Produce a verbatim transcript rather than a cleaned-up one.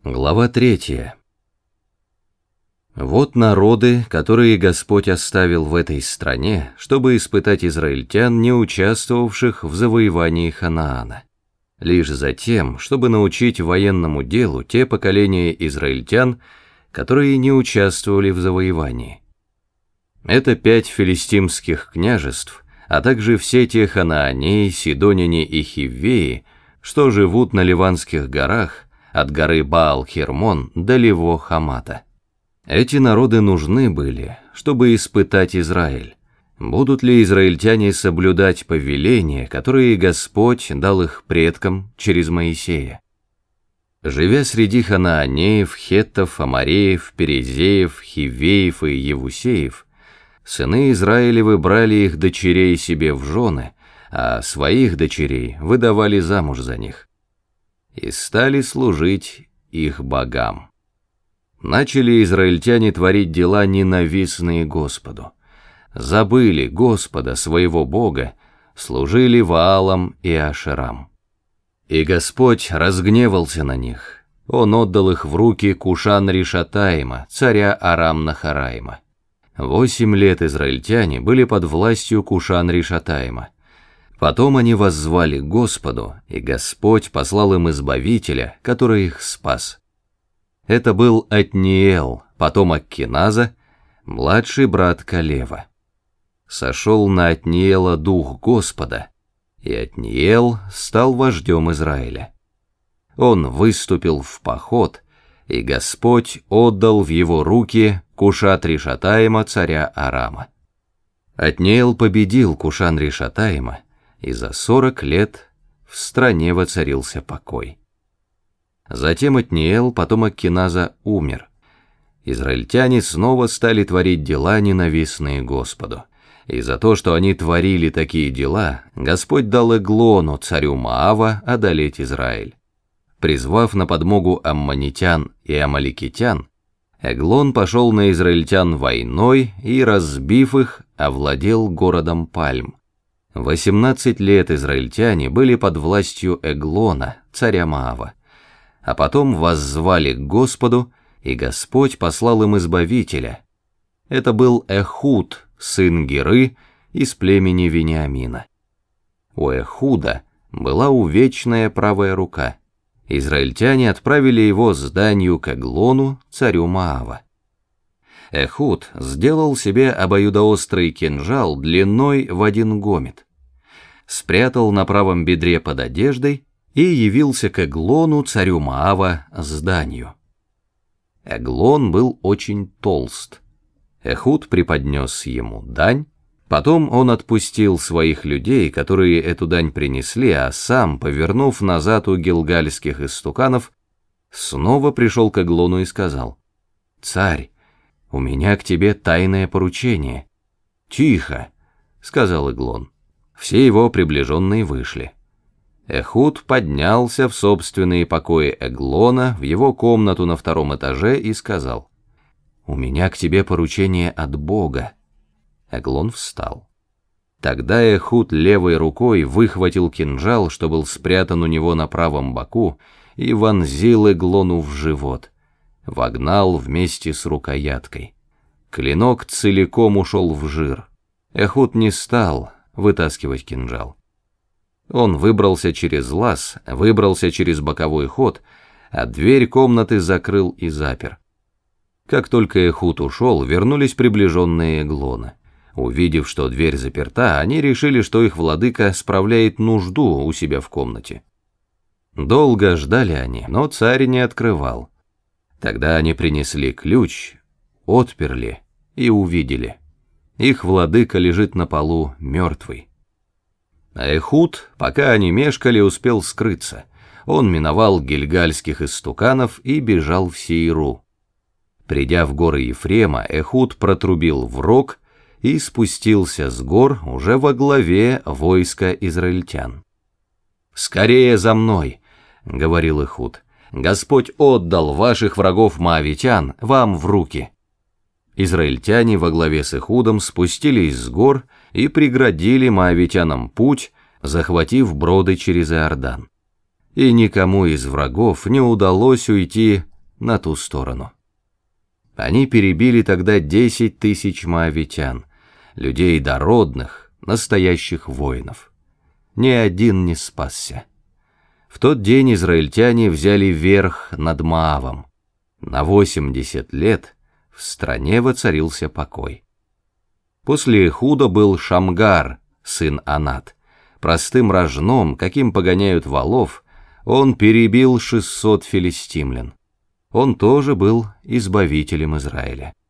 Глава третья. Вот народы, которые Господь оставил в этой стране, чтобы испытать израильтян, не участвовавших в завоевании Ханаана, лишь за тем, чтобы научить военному делу те поколения израильтян, которые не участвовали в завоевании. Это пять филистимских княжеств, а также все те ханаанеи, сидоняне и хиввеи, что живут на Ливанских горах, от горы Баал-Хермон до Лево-Хамата. Эти народы нужны были, чтобы испытать Израиль. Будут ли израильтяне соблюдать повеления, которые Господь дал их предкам через Моисея? Живя среди ханаанеев, хеттов, амореев, перезеев, хиввеев и евусеев, сыны Израилевы брали их дочерей себе в жены, а своих дочерей выдавали замуж за них и стали служить их богам. Начали израильтяне творить дела, ненавистные Господу. Забыли Господа, своего Бога, служили Ваалам и Ашерам. И Господь разгневался на них. Он отдал их в руки Кушан-Ришатаима, царя Арам-Нахараима. Восемь лет израильтяне были под властью Кушан-Ришатаима. Потом они воззвали к Господу, и Господь послал им избавителя, который их спас. Это был Отниел, потомок Киназа, младший брат Калева. Сошел на Отниела дух Господа, и Отниел стал вождем Израиля. Он выступил в поход, и Господь отдал в его руки Кушат-Ришатаима, царя Арама. Отниел победил Кушан-Ришатаима, и за сорок лет в стране воцарился покой. Затем Отниел, потомок Киназа, умер. Израильтяне снова стали творить дела, ненавистные Господу. И за то, что они творили такие дела, Господь дал Эглону, царю Моава, одолеть Израиль. Призвав на подмогу аммонитян и амаликитян, Эглон пошел на израильтян войной и, разбив их, овладел городом Пальм. Восемнадцать лет израильтяне были под властью Эглона, царя Моава, а потом воззвали к Господу, и Господь послал им избавителя. Это был Эхуд, сын Геры, из племени Вениамина. У Эхуда была увечная правая рука. Израильтяне отправили его с данью к Эглону, царю Моава. Эхуд сделал себе обоюдоострый кинжал длиной в один гомет, спрятал на правом бедре под одеждой и явился к Эглону, царю Моава, с данью. Эглон был очень толст. Эхуд преподнес ему дань, потом он отпустил своих людей, которые эту дань принесли, а сам, повернув назад у гилгальских истуканов, снова пришел к Эглону и сказал: «Царь, у меня к тебе тайное поручение». «Тихо», — сказал Эглон. Все его приближенные вышли. Эхуд поднялся в собственные покои Эглона, в его комнату на втором этаже, и сказал: «У меня к тебе поручение от Бога». Эглон встал. Тогда Эхуд левой рукой выхватил кинжал, что был спрятан у него на правом боку, и вонзил Эглону в живот, вогнал вместе с рукояткой. Клинок целиком ушел в жир. Эхуд не стал вытаскивать кинжал. Он выбрался через лаз, выбрался через боковой ход, а дверь комнаты закрыл и запер. Как только Эхуд ушел, вернулись приближенные Эглона. Увидев, что дверь заперта, они решили, что их владыка справляет нужду у себя в комнате. Долго ждали они, но царь не открывал. Тогда они принесли ключ, отперли и увидели: их владыка лежит на полу мертвый. А Эхуд, пока они мешкали, успел скрыться. Он миновал гильгальских истуканов и бежал в Сейру. Придя в горы Ефрема, Эхуд протрубил в рог и спустился с гор уже во главе войска израильтян. «Скорее за мной», — говорил Эхуд, — «Господь отдал ваших врагов моавитян вам в руки». Израильтяне во главе с Эхудом спустились с гор и преградили моавитянам путь, захватив броды через Иордан. И никому из врагов не удалось уйти на ту сторону. Они перебили тогда десять тысяч моавитян, людей дородных, настоящих воинов. Ни один не спасся. В тот день израильтяне взяли верх над Моавом. На восемьдесят лет в стране воцарился покой. После Эхуда был Шамгар, сын Анат. Простым рожном, каким погоняют волов, он перебил шестьсот филистимлян. Он тоже был избавителем Израиля.